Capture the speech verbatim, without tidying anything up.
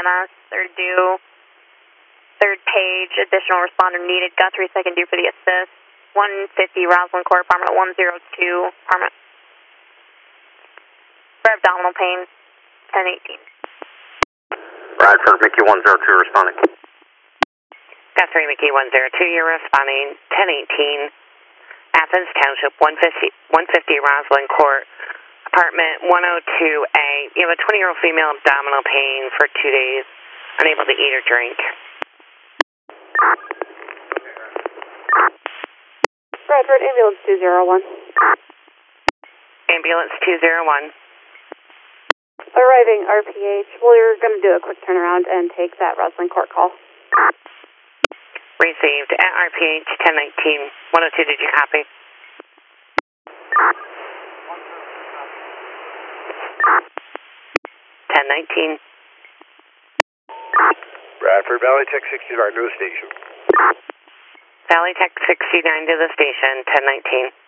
us. They're due. Third page, additional responder needed. Guthrie, second due for the assist. one fifty Roslyn Court, apartment one oh two, apartment. For abdominal pain, ten eighteen. Bradford, Mickey one oh two responding. Guthrie, Mickey one oh two, you're responding, ten eighteen. Athens Township, one fifty, one fifty Roslyn Court, apartment one oh two A. You have a twenty-year-old female abdominal pain for two days, unable to eat or drink. Bradford, ambulance two oh one. Ambulance two oh one. Arriving R P H. We're going to do a quick turnaround and take that Roslyn Court call. Received at R P H ten nineteen. one oh two, did you copy? ten nineteen. Bradford, Valley Tech sixty-nine to the station. Valley Tech sixty-nine to the station, ten nineteen.